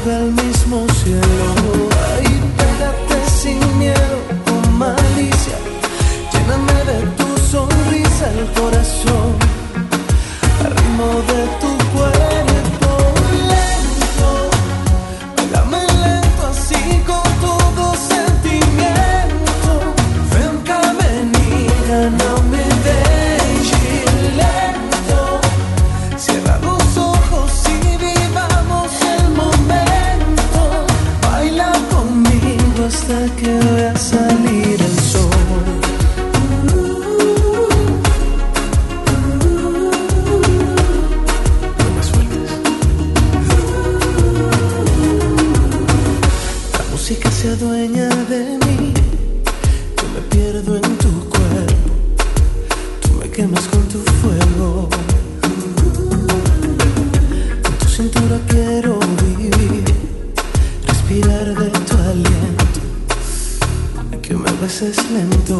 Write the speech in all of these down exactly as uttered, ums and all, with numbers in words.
lleve al mismo cielo. Ay, pégate sin miedo, con malicia, lléname de tu sonrisa el corazón, al ritmo de tu cuerpo lento. Pégame lento así con todo sentimiento. Ven que menina, no me dejes lento. Cierra los ojos y vivamos el momento. Baila conmigo hasta que vea salir el sol. No me sueltes. La música se adueña de mí. Yo me pierdo en tu cuerpo. Tú me quemas con tu fuego. En tu cintura quiero vivir, respirar de tu aliento, que me beses lento.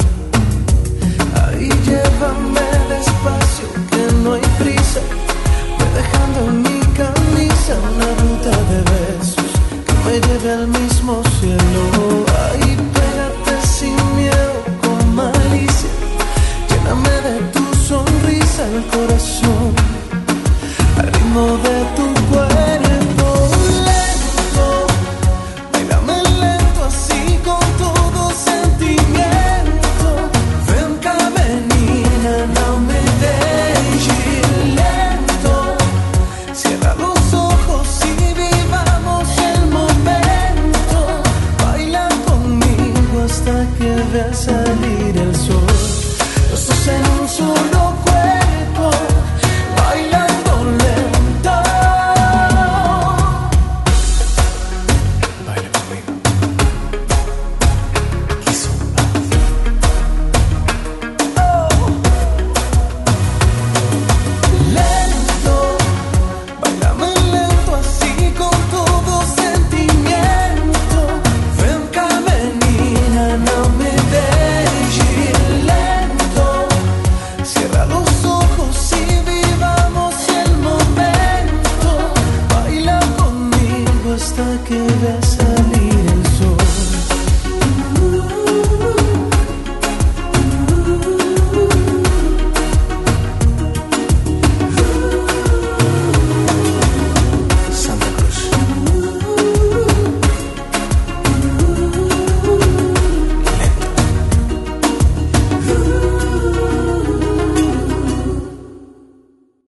Ahí llévame despacio, que no hay prisa. Ve dejando en mi camisa una ruta de besos que me lleve al mismo cielo. Ahí pégate sin miedo, con malicia, lléname de tu sonrisa el corazón, al ritmo de tu